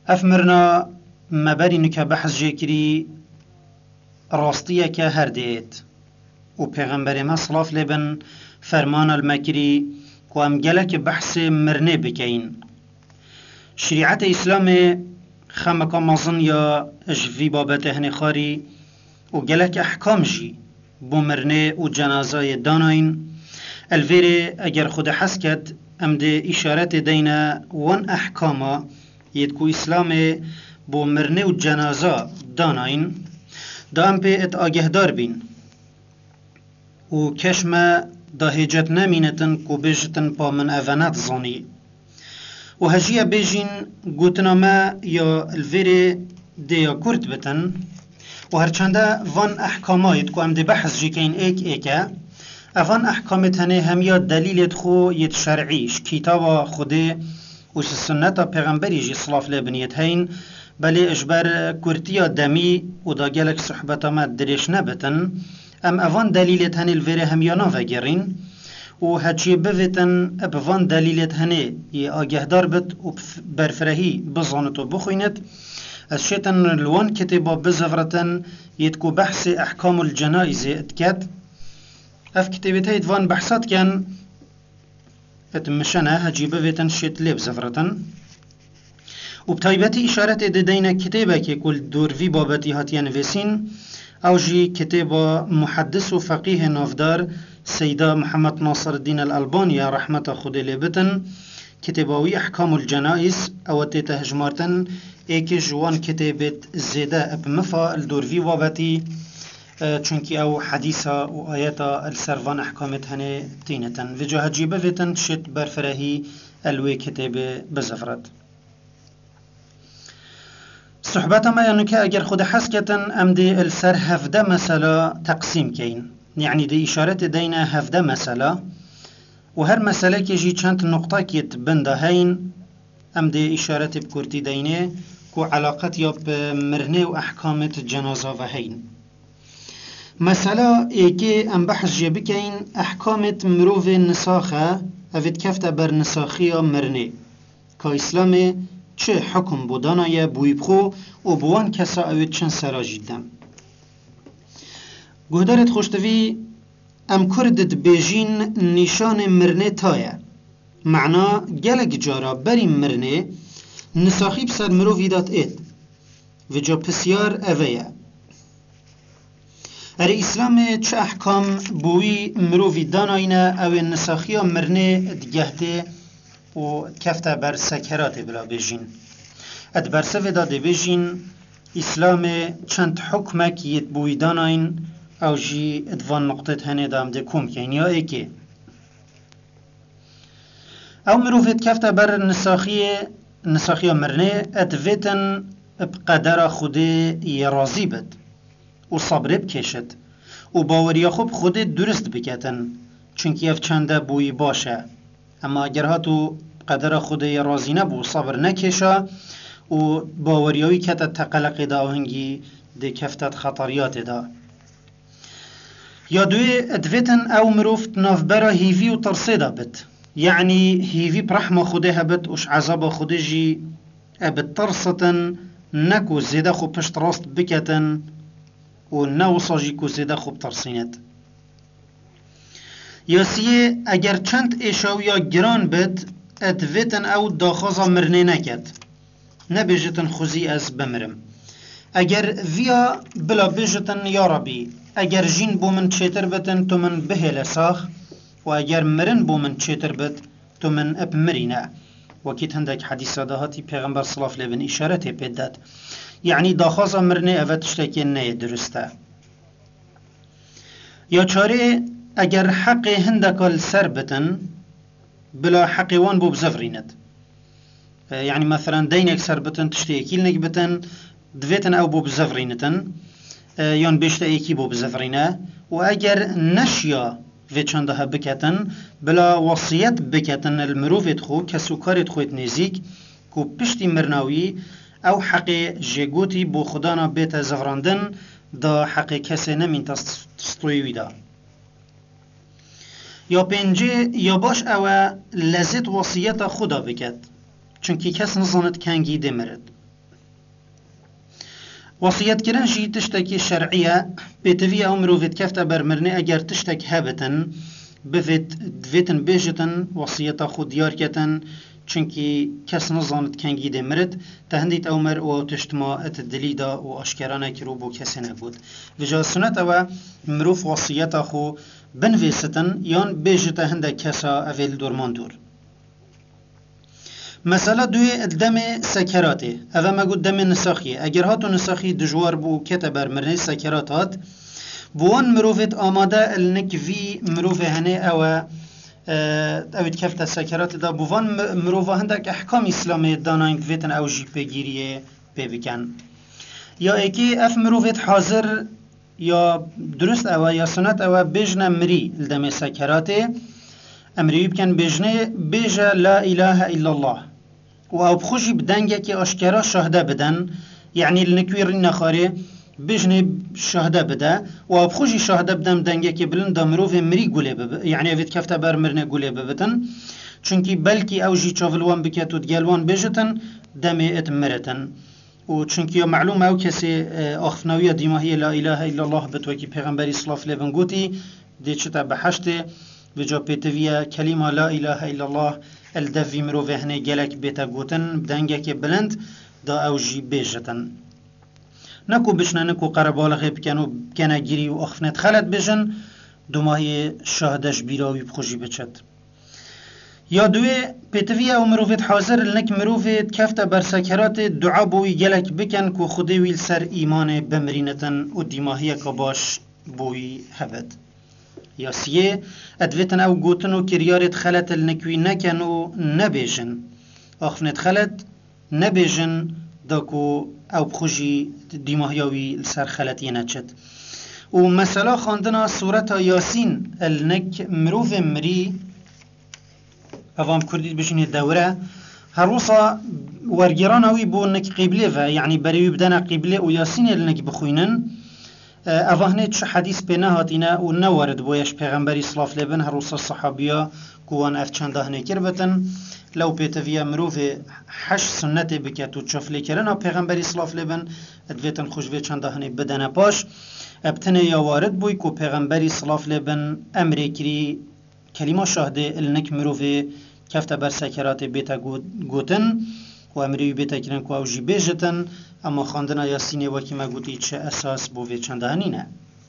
افمرنا مبری نکه بحث جکری راستیه که هر دیت و پیغمبر ما صلاف لبن فرمان المکری و ام گلک بحث مرنه بکین شریعت اسلام خمکا مازن یا جوی بابت هنی خاری و گلک احکام جی بو مرنه و جنازای داناین الویره اگر خود حس کد ام ده اشارت دینا وان احکاما یدکو اسلام بو مرنه و جنازا داناین دا ام پی ات آگه دار بین و کشم دا هجت نمینتن کو بیجتن پا من اوانت زانی و هجیه بیجین گوتنا ما یا الویره دیا کرد بتن و هرچنده وان احکامایت کو ام ده بحث جی کین ایکه اوان احکامت هنه هم یا دلیلت خو یت شرعیش کتاب خوده و سنت پیغمبری جی صلاف لبنیت هین بلی اجبر کرتیا دمی و دا گلک صحبتا ما درش نبتن ام اوان دلیلت هنه الویره هم یا ناوگرین و هچی بویتن ابوان دلیلت هنه ی آگهدار بد و برفرهی بزانت و بخوینت از شیطن الوان کتبا بزفرتن یدکو بحث احکام الجنائز اتکد اف کتابت هید وان بحثات کن اتمشنه هجی بویتن شیط لیب زفرتن و بطایبتی اشارت ددین کتابه که کل دوروی بابتی هاتین ویسین او جی کتاب محدث و فقیه نافدار سیدا محمد ناصر الدین الالبانی رحمت خود لیبتن کتاباوی احکام الجنائز او تیتا هجمارتن ایک جوان کتابت زیده اب مفا دوروی بابتی چونکی او حدیثا و آیاتا السروان احکامت هنه تینتن و جا هجیبه ویتن شد برفرهی الوی کتاب بزفرد صحبت ما یعنی که اگر خود حس کتن ام دی السر هفده مسئله تقسیم کین یعنی دی اشارت دین هفده مسئله و هر مسئله که جی چند نقطه کیت بنده هین ام دی اشارت بکرتی دینه که علاقت یا بمرنه و احکامت جنازه و هین مسئله ایکی ام بحث جه بکین احکامت مروف نساخه اوید کفته بر نساخی مرنه که اسلام چه حکم بودانای بوی بخو و بوان کسا اوید چند سرا جیدم گهدارت خوشتوی ام کردت بیجین نشان مرنه تایه معنا گلک جارا بری مرنه نساخی بسر مروفی دات اید و جا پسیار اویه ار اسلام چه احکام بوی مروفی داناینه او نساخی مرنه دگهده و کفته بر سکرات بلا بیجین اد برسه داده بیجین اسلام چند حکمک یت بوی داناین او جی ادوان نقطت هنه دام ده کم کن یا ایکی او مروفت کفته بر نساخی مرنه ادویتن بقدر خوده یرازی بد و صبر بکشد و باوری خوب خود درست بکتن چونکی اف چنده بوی باشه اما اگر هاتو قدر خود راضی نبو صبر نکشه و باوریوی کتت تقلق دا و هنگی ده کفتت خطریات دا یا دوی ادویتن او مروفت نافبرا هیوی و ترسیده بد یعنی هیوی برحمه خوده هبت وش عذاب خوده جی ابد ترستن نکو زیده خو پشت راست بکتن و نو ساجی کو زیده خوب ترسیند یا سیه اگر چند ایشاو یا گران بد ادویتن او داخازا مرنه نکد نبیجتن خوزی از بمرم اگر ویا بلا بیجتن یا ربی اگر جین بو من چیتر بتن تو من بهل ساخ و اگر مرن بو من چیتر بت تو من اب مرینه وكيت هندك حديث دهاتي پیغمبر صلاف لبن اشارته بدد يعني داخازا مرنه اوه تشتكي نه درسته یا چاره اگر حق هندك السر بتن بلا حق وان بو بزفرينت يعني مثلا دينك سر بتن تشتكي لنك بتن دويتن او بو بزفرينتن يان بيشتا ايكي بو بزفرينه و اگر نشيا و چندها بکتن بلا وصیت بکتن المروفت خو کسوکارت خویت نزیک کو پشتی مرناوی او حق جگوتی بو خدانا بیت زفراندن دا حق کسی نمین تستویوی دا یا پنجه یا باش او لذت وصیت خدا بکت چونکی کس نزاند کنگی دمرد وصیت کردن جی تشتکی شرعیه بیتوی او مروفت کفت برمرنه اگر تشتک هبتن دویتن بیجتن وصیتا خود دیار کتن چونکی کس نزاند کنگی ده مرد تهندیت او مر و تشتما ات دلیدا و اشکرانه کرو بو کسی نبود و جا سنت او مروف وصیتا خو بنویستن یان بیجتا هنده کسا اویل دورمان دور مثلا دوی دم سکراته اوه مگو دم نساخیه اگر هاتو نساخی دجوار بو کتا برمرنه سکرات هات بوان مروفت آماده النک وی مروف هنه اوید کفت سکرات دا بوان مروفه هندک احکام اسلامی داناین دویتن او جی بگیریه ببکن یا ایکی اف مروفت حاضر یا درست او یا سنت او بجنه مری الدم سکراته امری بکن بجنه بجه لا اله الا الله و او بخوشی بدنگه که اشکرا شهده بدن یعنی لنکویر نخاره بجنه شهده بده و او بخوشی شهده بدن بدنگه که بلند دامروف مری گوله ببه یعنی اوید کفته برمرنه گوله ببتن چونکی بلکی او جی چاولوان بکت و دگلوان بجتن دمه ات مرتن و چونکی معلوم او کسی آخفناوی دیماهی لا اله الا الله بتوکی پیغمبری صلاف لبن گوتی دی چتا بحشته و جا پیتویه کلمه لا اله الا الله الدفی مروفه هنه گلک بیتا گوتن بدنگه که بلند دا او جی بیجتن نکو بشنه نکو قربالغه بکن و کنه گیری و اخفنت خلط بجن دو ماهی شاهدش بیراوی بخوشی بچد یا دوی پیتوی او مروفت حاضر لنک مروفت کفت بر سکرات دعا بوی گلک بکن که خودی ویل سر ایمان بمرینتن و دیماهی که باش بوی هبد یا سیه ادویتن او گوتن و کریارت خلط لنکوی نکن و نبیجن اخفنت خلط نبیجن داکو او بخوشی دیماهیاوی سر خلطی نچد و مثلا خواندنا سورت یاسین النک مروف مری اوام کردید بشین دوره هر روزا ورگیران اوی بو نک قبله و یعنی بریوی بدن قبله و یاسین النک بخوینن اوهنه چه حدیث پینه هاتینه و نوارد بویش پیغمبری صلاف لبن هر روزا صحابیا کوان اف چنده هنه کربتن لو پیتویا مروف 8 سنت بکت و چفلی کرن و پیغمبری صلاف لبن ادویتن خوشوی چنده هنه بدن پاش ابتنه یا وارد بوی که پیغمبری صلاف لبن امری کری کلمه شاهده النک مروفه کفت بر سکرات بیتا گوتن و امری بیتا کرن که او جی بیجتن اما خواندنا یاسینه وکی ما گوتی چه اساس بووی چنده هنینه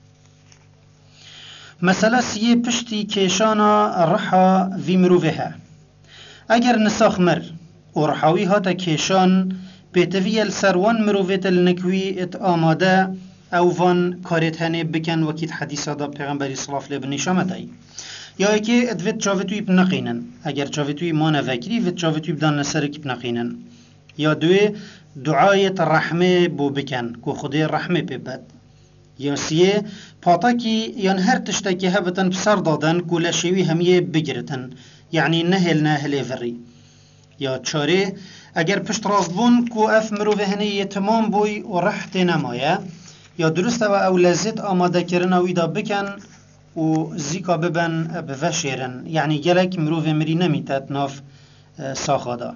مثلا سیه پشتی کشانا رحا وی مروفه ها اگر نساخ مر و رحاوی هاتا کشان بیتوی السروان مروفه النکوی ات آماده او وان کارت هنه بکن وکیت حدیثا دا پیغمبری صلاف لبن نشامه دایی یا اکی ادویت چاوتوی بنقینن اگر چاوتوی ما نفکری وید چاوتوی بدان نسرک بنقینن یا دوی دعایت رحمه بو بکن که خودی رحمه ببد یا سیه پاتاکی یان هر تشتاکی هبتن بسر دادن که لشوی همیه بگرتن یعنی نهل وری یا چاره اگر پشت راست بون که اف مروفه هنه تمام بوی و رحت نمایه یا درسته و او لذت آماده کرن اوی دا بکن و زیکا ببن بوشیرن یعنی گلک مروف مری نمیتد ناف ساخادا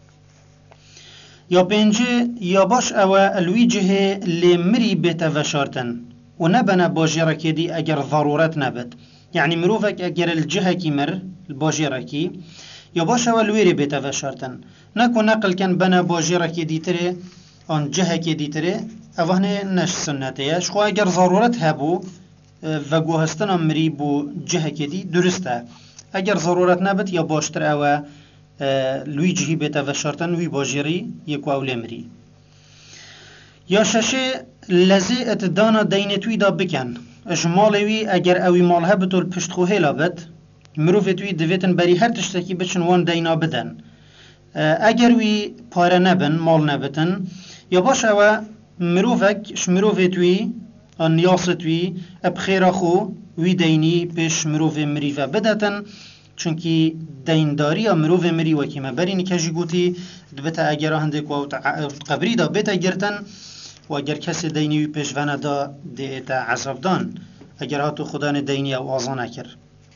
یا پنجه یا باش او الوی جهه لی مری بیتا وشارتن و نبنه باجیرکی دی اگر ضرورت نبد یعنی مروفک اگر الجهه کی مر الباجیرکی یا باش او الوی ری بیتا وشارتن نکو نقل کن بنا باجیرکی دی تره آن جهه کی دی تره اوهنه نش سنتیه شخو اگر ضرورت هبو و گوهستن مری بو جهه کدی درسته اگر ضرورت نبت یا باشتر او لوی جهی بیتا و شرطن وی باجری یکو اول مری یا ششه لزی اتدانا دینتوی دا بکن اجمالوی اگر اوی مال هبتو الپشت خوهی لابد مروفتوی دویتن بری هر تشتکی بچن وان دینا بدن اگر وی پاره نبن مال نبتن یا باش او مروفک شمروفتوی نیاستوی ابخیر خو وی دینی پیش مروف مری و بدتن چونکی دینداری مروف مری وکی ما برینی کجی گوتی دبتا اگر هنده کو قبری دا بتا گرتن و اگر کسی دینی پیش ونه دا دیتا عذاب دان اگر هاتو خدان دینی او آزانه کر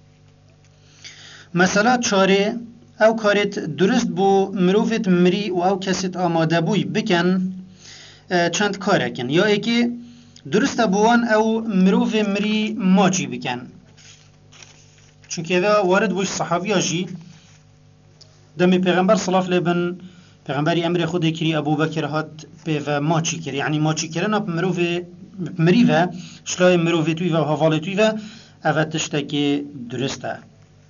مثلا چاره او کارت درست بو مروفت مری و او کسیت آماده بوی بکن چند کارکن یا ایکی درست بوان او مروف مری ماچی بکن چونکه اذا وارد بوش صحابی آجی دمی پیغمبر صلاف لبن پیغمبری امر خود کری ابو بکر هات به ماچی کری یعنی ماچی کردن اپ مروف مری و شلای مروف توی و حواله توی و او تشتکی درسته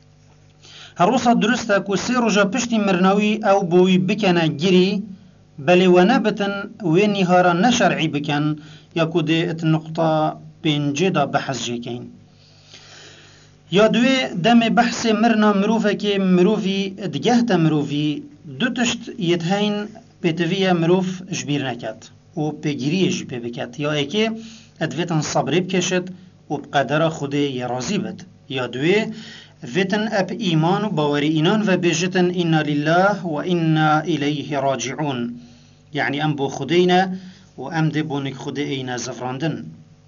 هر روزا درسته که سی روزا پشتی مرناوی او بوی بکنه گیری بلی و نبتن و نهارا نشرعی بکن یا کده ات نقطه پینجه دا بحث جکین یا دوی دم بحث مرنا مروفه که مروفی دگه تا مروفی دو تشت یتهین پیتوی مروف جبیر نکد و پیگیری جی پی بکد یا ایکه ادویتن صبری بکشد و بقدر خود یرازی بد یا دوی ویتن اب ایمان و باوری اینان و بیجتن اینا لله و اینا الیه راجعون یعنی ام بو خودینا و ام دی بونک خود اینا زفراندن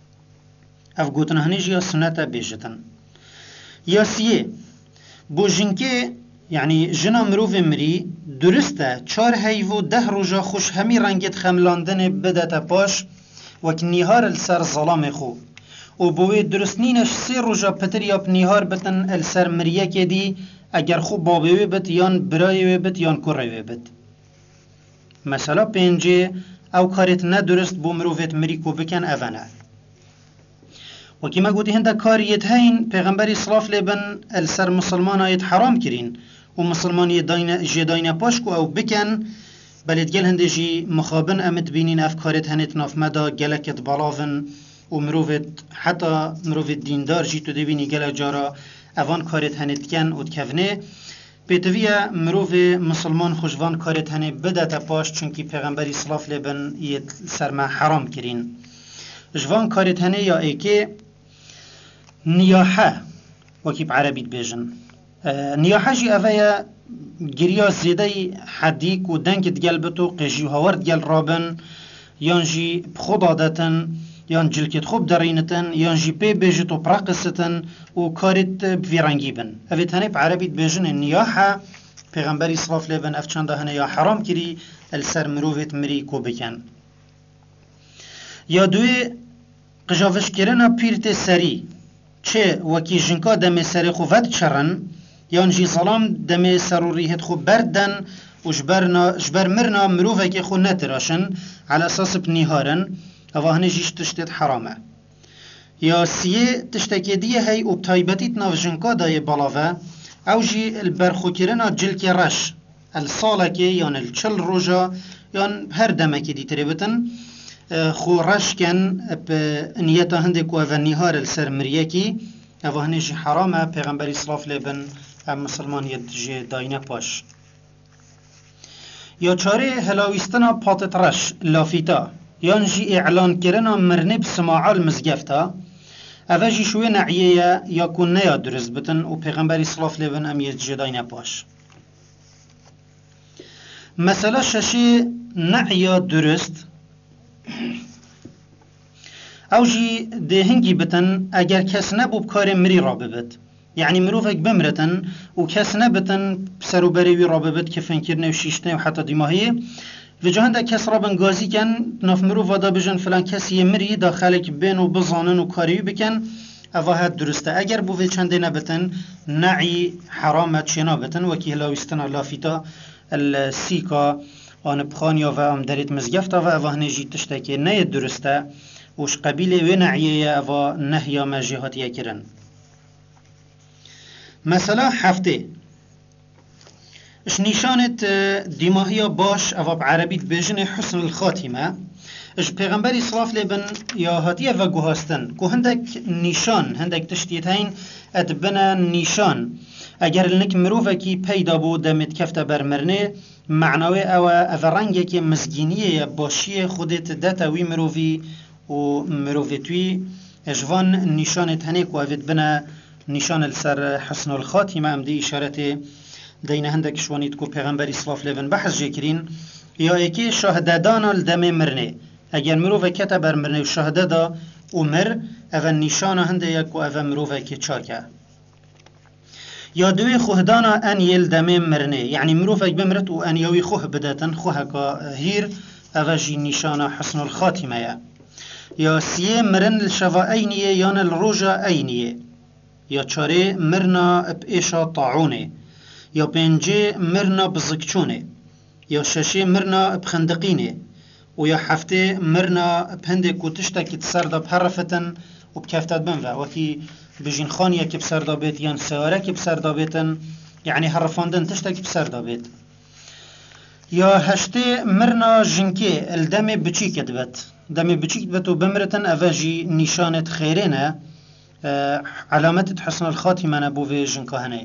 اف گوتن هنیج یا سنت بیجتن یا سیه بو جنکه یعنی جنا مروف مری درسته 4 هیو 10 روزا خوش همی رنگت خملاندن بدت پاش وک نیهار السر ظلام خو و بوی درست نینش 3 روزا پتر یا نیهار بتن السر مریه که دی اگر خوب بابوی بت یان برای بت یان کروی بت مثلا پنجه او کارت ندرست بو مروفت مری کو بکن اوانه وكما قلت هندا كاريت هين پیغمبر صلاف لبن السر مسلمان آيت حرام كرين ومسلمان جداين باشكو او بكن بلد گل هنده جي مخابن امت بينين افكارت هنت ناف مدا گلكت بلاون ومروفت حتى مروفت ديندار جي تو دبيني گل جارا اوان كارت هنت كن و تكفنه بيتوية مروف مسلمان خوشوان كارت هنه بدأت باش چونكي پیغمبر صلاف لبن يت سرما حرام كرين جوان كارت هنه يا ايكي نیاحه وکی بعربی بیجن نیاحه جی اوه گریا زیده حدیک و دنگ دگل بتو قیجی هاورد گل رابن یان جی بخود عادتن یان جلکت خوب درینتن یان جی پی بیجت و پراقستن و کارت بویرنگی بن اوه تنه بعربی بیجن نیاحه پیغمبری صلاف لبن افچانده هنه یا حرام کری السر مروفت مری کو بکن یا دوی قجافش کرنا پیرت سری چه وکی جنکا دم سر خوفت چرن یان جی ظلام دم سروریهت خو بردن و جبر مرنا مروفه که خو نتراشن على اساس بنیهارن اوهنه جیش تشتت حرامه یا سیه تشتکی دیه هی و بتایبتیت ناف جنکا دای بلاوه او جی البرخو کرنا جلک رش السالکه یان الچل روژا یان هر دمکی دی تریبتن خو رشکن نیتا هنده کو او نیهار السر مریکی او هنیش حرامه پیغمبری صلاف لبن مسلمانیت جه داینه پاش یا چاره هلاویستنا پاتت رش لافیتا یان جی اعلان کرنا مرنه بسماعال مزگفتا او جی شوی نعیه یا کن نیا درست بتن و پیغمبری صلاف لبن امیت جه داینه پاش مثلا ششی نعیه درست او جی دهنگی بتن اگر کس نبو بکار مری را ببد یعنی مروفک بمرتن و کس نبتن بسرو بریوی را ببد که فنکرنه و شیشتنه و حتی دیماهیه و جهنده کس را بنگازی کن ناف مروف وادا بجن فلان کسی مری داخلک بین و بزانن و کاریوی بکن اوهد درسته اگر بو چنده نبتن نعی حرامت چنا بتن وکی هلاویستن لافیتا السیکا آن بخانیا و ام دارید مزگفتا و اوه نجی تشتکی نه درسته وش قبیله و نعیه و نهیا مجیهاتیه کرن مثلا هفته اش نشانت دیماهیا باش او بعربیت بیجن حسن الخاتمه اش پیغمبری صلاف لبن یا هاتیه و گوهاستن که هندک نشان هندک تشتیت هین ادبنا نشان اگر لنک مروفه کی پیدا بود دمت کفته برمرنه معنوی او رنگه که مزگینیه باشی خودت دتاوی مروفی و مروفی توی اجوان نشان تنه که اوید بنا نشان السر حسن الخاتمه ام دی اشارت دینه هندک شوانید که پیغمبری صلاف لبن بحث جکرین یا ایکی شهده دانا الدم مرنه اگر مروفه کتا برمرنه و شهده دا امر او نشان هنده یک و او مروفه که چاکه یا دوی خوهدانا ان یل دمه مرنه یعنی مروفک بمرت و ان یوی خوه بداتن خوه که هیر اوجی نشانه حسن الخاتمه یا سیه مرن الشوا اینیه یان الروجا اینیه یا چاره مرنا بإيشا طاعونه یا پنجه مرنا بزکچونه یا ششه مرنا بخندقینه و یا هفته مرنا بهنده کتشتا که تسرده بحرفتن و بکفتت بنوه وکی بجین خانیه که بسرده بیت یا سواره که بسرده بیتن یعنی حرفاندن تشتا که بسرده بیت یا هشته مرنا جنکه الدم بچی کدبت دم بچی کدبت و بمرتن اوجی نشانت خیرینه علامت حسن الخاتمه نبوه جنکه هنه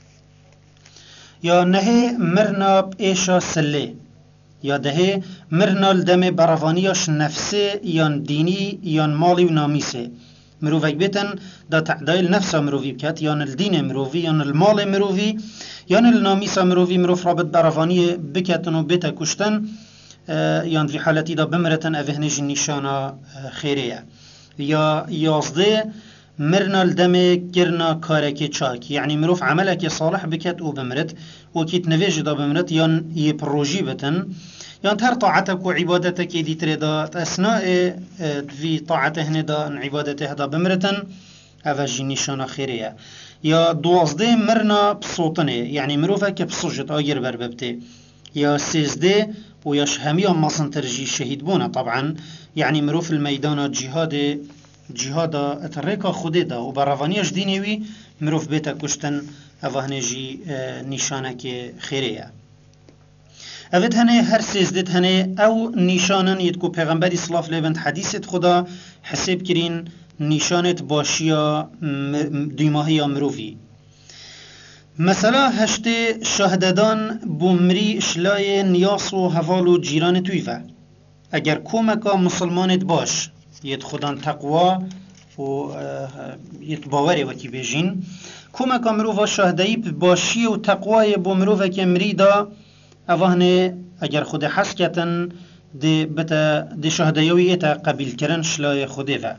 یا نهه مرنا بإيشا سله یا دهه مرنا الدم براوانیاش نفسه یا دینی یا مالی و نامیسه مروفک بیتن دا تعدایل نفسا مروفی بکت یا الدین مروفی یا المال مروفی یا النامیسا مروفی مروف رابط براوانی بکتن و بیتا کشتن یا في حالتی دا بمرتن اوهنج نشانا خیریه یا یازده مرنا الدم کرنا کارک چاک یعنی مروف عملک صالح بکت او بمرت و کیت نویج دا بمرت یا یه پروژی بتن یا هر طاعتك و عبادتك دي تريدا اثناء في طاعته دا عبادته دا بمرتن اوجی نشانا خیریه یا دوازده مرنا بصوتنه یعنی مروفه که بصوجت آگر برببته یا سیزده و یاش همیا مصن ترجی شهید بونه طبعا يعني مروف الميدان جهاد اتريكا خوده دا و براوانيش دينيوي مروف بيتا كشتن اوهنجي نشانك خيريه اوید هنه هر سیزدت هنه او نشانن یدکو پیغمبری صلاف لیوند حدیثت خدا حساب کرین نشانت باشیا دیماهی مروفی مثلا هشته شهددان بومری اشلای نیاس و حوال و جیران تویوه اگر کومکا مسلمانت باش ید خودان تقوا و ید باوری وکی بیجین کومکا مروفا شهدهی باشی و تقوای بومروفه که مریدا اوهنه اگر خود حس کتن دی شهدهیوی تا قبیل کرن شلای خوده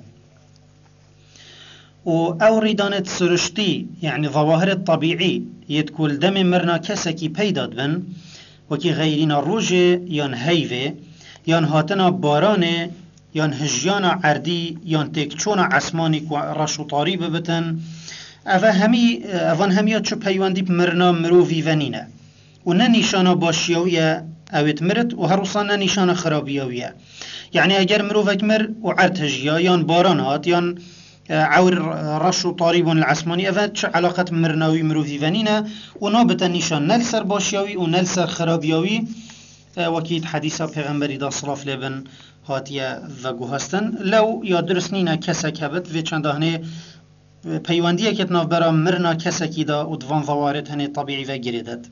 و او ریدانت سرشتی یعنی ظواهر طبیعی یدکول دم مرنا کسکی پیداد بن وکی غیرین روژه یان هیوه یان هاتنا بارانه یان هجیان عردی یان تکچون عسمانی که رشو طاری ببتن اوان همیا چو پیواندی مرنا مروفی ونینه و نه نشانه باشیویه اوید مرد و هروسا نه نشانه خرابیویه یعنی اگر مروفک مر و عرتجیا یان بارانات یان عور رش و طاریبون العسمانی اوید چه علاقت مرناوی مروفی ونینه و نابتا نشان نل سر باشیوی و نل سر خرابیوی وکید حدیثا پیغمبری دا صلاف لیبن هاتیه و گوهستن لو یا درست نینه کسک هبت و چند هنه پیواندیه کت ناف برا مرنا کسکی دا و دوان ضوارت هنه طبیعی و گریدد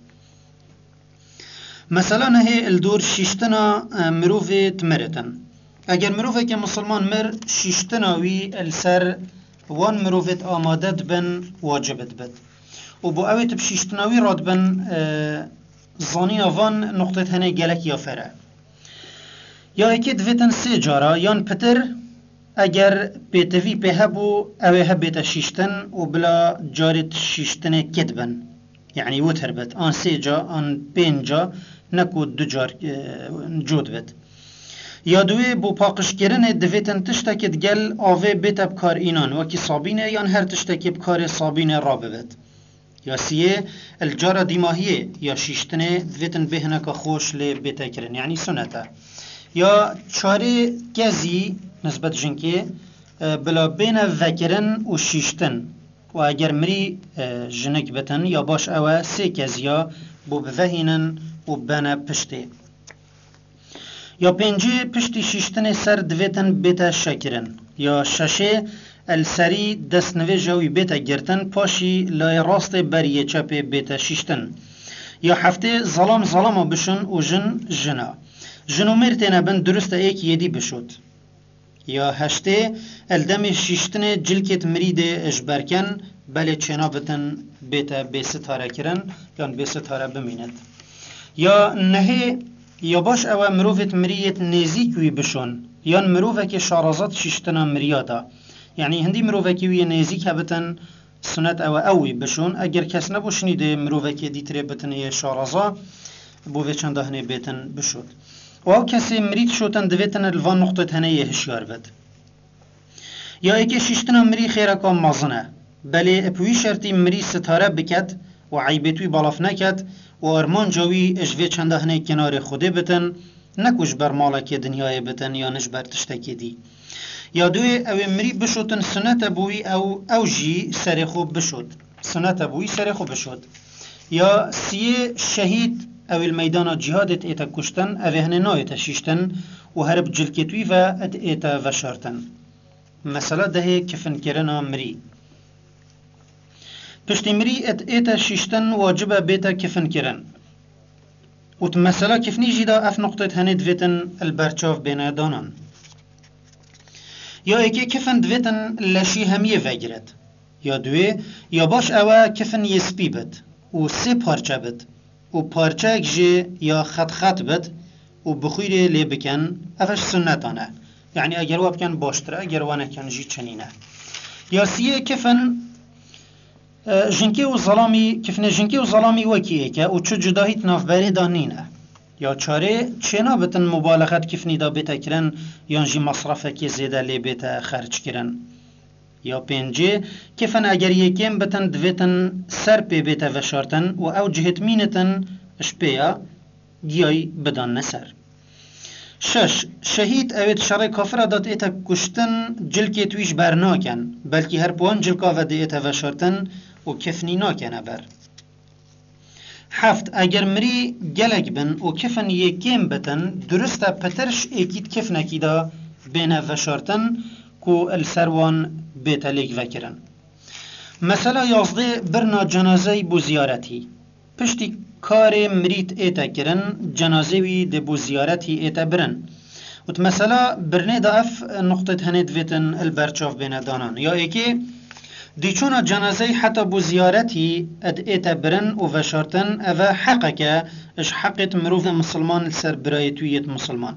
مثلا نهی الدور شیشتنا مروفه تمرتن اگر مروفه که مسلمان مر شیشتناوی السر وان مروفت آمادت بن واجبت بد و با اویت بشیشتناوی راد بن زانی وان نقطه هنه گلک یا فره یا اکی دویتن سه جارا یان پتر اگر بیتوی به هبو اوه هبیت شیشتن و بلا جارت شیشتن کدبن یعنی وتر بد آن سه جا آن پین جا نکو دو جار جود بد یا دوی بو پاقش کرن دویتن تشتکت گل آوه بیت بکار اینان وکی صابینه یان هر تشتکی بکار صابینه را ببد یا سیه الجارة دیماهیه یا شیشتنه دویتن بهنکا خوش لی بیت کرن یعنی سنته یا چاره گزی نسبت جنکه بلا بین وکرن و شیشتن و اگر مری جنک بتن یا باش اوه سه کزیا بو بوهینن و بنا پشته یا پنجه پشتی شیشتن سر دویتن بیتا شکرن یا ششه السری دست نوی جوی بیتا گرتن پاشی لای راست بریه چپ بیتا شیشتن یا هفته ظلام بشن و جنا جنو مرتینه بن درست ایک یدی بشد یا هشته الدم شیشتن جلکت مرید اجبرکن بله چنا بتن بیتا بیستاره کرن یا بیستاره بمیند یا نهی یا باش او مروفت مریت نزیکوی بشون یا مروفه که شارازات شیشتنا مریادا یعنی هندی مروفه که وی نزیک هبتن سنت او اوی بشون اگر کس نبوشنیده مروفه که دیتره بتن یه شارازا بوه چند هنه بیتن بشود و او کسی مرید شوتن دویتن الوان نقطه هنه یه هشیار بد. یا ایک شیشتنا مری خیره کام مازنه بله اپوی شرطی مری ستاره بکد و عیبتوی بالاف نکد و ارمان جاوی اجوی چنده هنه کنار خوده بتن نکوش بر مالک دنیای بتن یا نش بر تشتکی دی. یا دوی او مری بشوتن سنت بوی او جی سر خوب بشود سنت بوی سر خوب بشود. یا سیه شهید او المیدان جهادت ایتا کشتن او هنه نایتا شیشتن و هرب جلکتوی و اد ایتا وشارتن. مثلا ده کفن کرنا مری پشتی مری اد ایتا شیشتن واجبه بیتا کفن کرن و مثلا کفنی جیدا اف نقطه هنه دویتن البرچاف بین دانان. یا ایکی کفن دویتن لشی همیه وگرد. یا دوی یا باش اوه کفن یسپی بد و سه پارچه بد و پارچه اک جه یا خط بد و بخویره لی بکن افش سنتانه. یعنی اگر واب کن باشتره اگر وانه کن جی چنینه. یا سیه کفن جنکی و ظلامی کفن جنکی و ظلامی وکیه که و چو جداهیت نافبری دانینه. یا چاره چنا بتن مبالغت کفنی دا بیتا کرن یا جی مصرفه که زیده لی بیتا خرج کرن. یا پنجه کفن اگر یکیم بتن دویتن سر پی بیتا وشارتن و او جهت مینتن اشپیا گیای بدان نسر. شش شهید اوید شر کافر داد ایتا کشتن جلکی تویش بر ناکن بلکه هر پوان جلکا و دی ایتا وشارتن و کفنی ناکنه بر. هفت اگر مری گلک بن و کفن یکیم بتن درسته پترش ایکید کفنکی دا بین وشارتن کو السروان بیتا لیک وکرن. مثلا یازده برنا جنازه بو زیارتی پشتی کار مرید ایتا کرن جنازه وی ده بو زیارتی ایتا برن و مثلا برنه دا اف نقطه هنید ویتن البرچاف بین دانان. یا ایکی دیچونا جنازه حتی بو زیارتی اد ایتا برن و وشارتن اوه حقه که اش حقیت مروف مسلمان سر برایتویت مسلمان.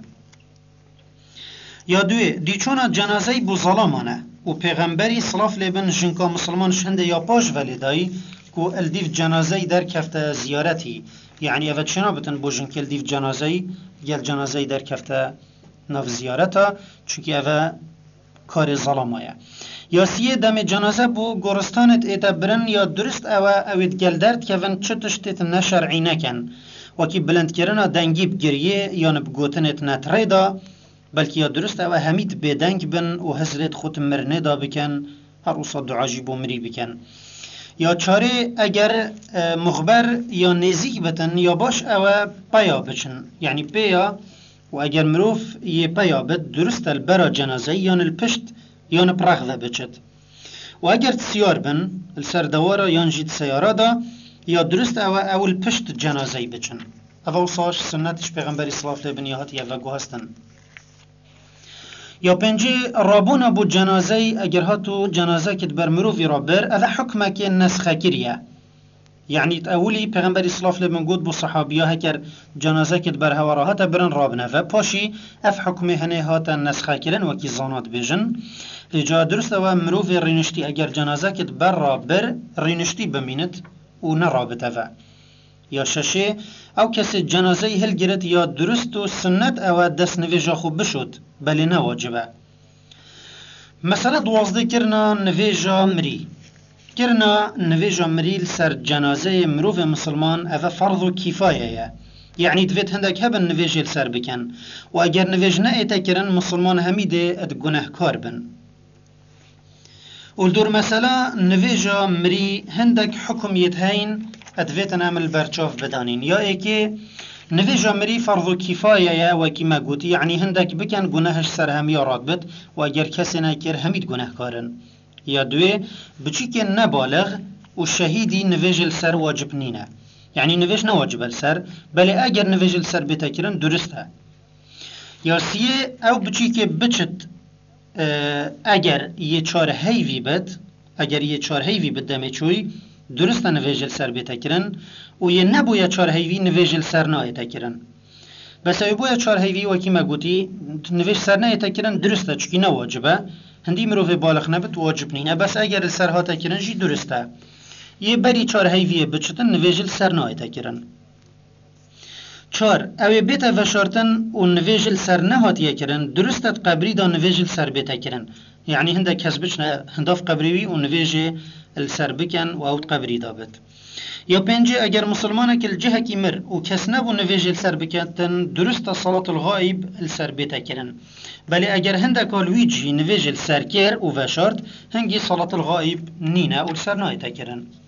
یا دوی دیچونا جنازه بو ظلامانه و پیغمبری صلاف لیبن جنکا مسلمان شنده یا پاش ولیدایی کو الدیف جنازه در کفت زیارتی یعنی اوه چنا بتن بو جنک الدیف جنازه گل جنازه در کفت ناف زیارتا چونکه اوه کار ظلامایه. یا سیه دم جنازه بو گورستانت ایتا برن یا درست اوید گل درد که ون چتشتیت نشرعی نکن وکی بلند کرنا دنگی بگریه یا نبگوتنت نتریدا بلکه یا درست اوه همید بدنگ بن و حضرت خود مرنه دا بکن هر اوصا دعاجی بو مری بکن. یا چاره اگر مخبر یا نزیک بتن یا باش اوه پیا بچن یعنی پیا و اگر مروف یه پیا بد درست البرا جنازه یا الپشت یا پرخوه بچد و اگر تسیار بن السردوارا یا نجید سیاره دا یا درست اوه اول پشت جنازه بچن. اوه اوصاش سنتش پیغمبری صلاف لیبن یا هاتی اوه گو هستن. یا پنجه رابونا بو جنازه اگر هاتو جنازه کت بر مروفی را بر اوه حکمه که نسخه کریه یعنی اولی پیغمبری صلاف لیبن گود بو صحابیه هکر جنازه کت بر هوا را هاتا برن رابنه و پاشی اف حکمه هنه هاتا نسخه کرن وکی زانات بیجن جا درست و مروفی رینشتی اگر جنازه کت بر را بر رینشتی بمینت و نرابطه و. یا ششه او کسی جنازه هل گرد یا درست و سنت او دست نویجا خوب بشد بلی نواجبه. مثلا دوازده کرنا نویجا مری کرنا نویجا مری سر جنازه مروف مسلمان او فرض و کفایه یعنی دوید هندک هبن نویج سر بکن و اگر نویج نه ایتا کرن مسلمان همیده اد گناه کار بن. ولدور مثلا نویجا مری هندک حکمیت هین ادویتن عمل برچاف بدانین. یا ایکی نویجا مری فرض و کفایه یا وکی ما گوتی یعنی هندک بکن گناهش سر همی راد بد و اگر کسی نکر همید گناه کارن. یا دوی بچی که نبالغ و شهیدی نویج سر واجب نینه یعنی نویج نواجب سر بلی اگر نویج سر بیتا کرن درسته. یا سیه او بچی که بچت اگر یه چار هیوی بد اگر یه چار هیوی بد دمه چوی درسته نویجل سر بیتا کرن و یه نبویا چار هیوی نویجل سر نایتا کرن بس او بویا چار هیوی وکی ما گوتی نویج سر نایتا کرن درسته چکی نواجبه هندی مروف بالغ نبت واجب نینه بس اگر سر هاتا کرن جی درسته یه بری چار هیوی بچتن نویجل سر نایتا کرن. چار اوی بیتا وشارتن و نویجل سر نهاتیه کرن درستت قبری دا نویجل سر بیتا کرن یعنی هنده کس بچنه هنداف قبریوی و نویجل سر بکن و اوت قبری دا بید یا پنجه اگر مسلمانه که الجهه کی مر و کس نبو نویجل سر بکن درست صلاة الغائب سر بیتا کرن بله اگر هنده کالویجی نویجل سر کر و وشارت هنگی صلاة الغائب نینه و سر نایتا کرن